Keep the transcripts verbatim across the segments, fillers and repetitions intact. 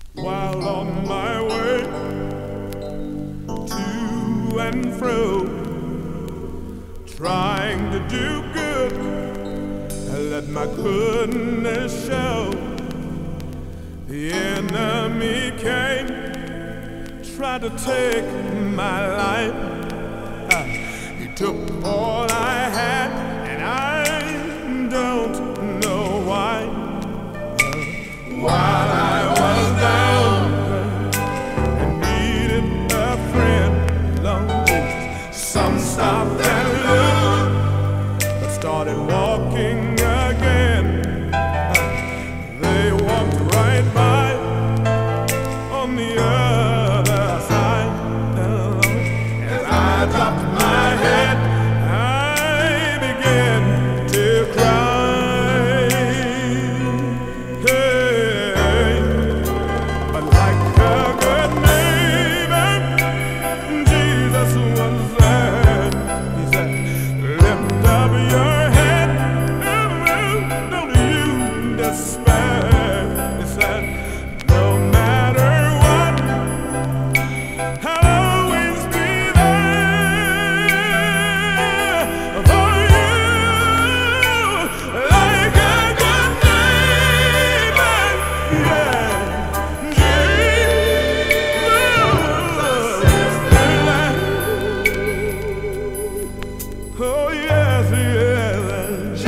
while on my way to and fro, trying to do good and let my goodness show. The enemy came, tried to take my life. Uh, he took all I had, and I don't know why. Uh, while I was down and needed a friend, Lord Jesus, some stopped and looked, but started walking again. Uh, they walked right by on the other side. Uh, as I dropped my head, I began to cry. Hey, but like a good neighbor, Jesus was there. He said, lift up your head, don't you despair. He said, no matter what, I'll always be there for you. Like a good neighbor, yeah. Jesus, oh yes, yes.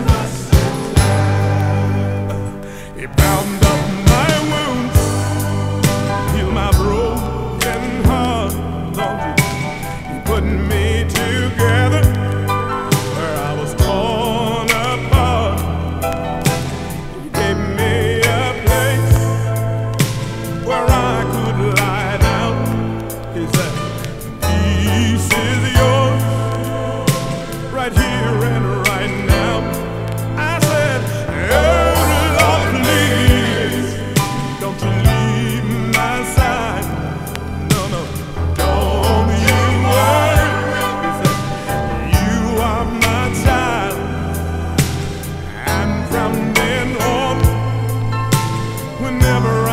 He bound up my wounds, healed my broken heart. Lord, He put me together where I was torn apart. He gave me a place where I could lie down. He said, peace is yours right here and right now. I said, oh Lord, please, don't you leave my side. No, no, don't you worry. He said, you are my child. And from then on, whenever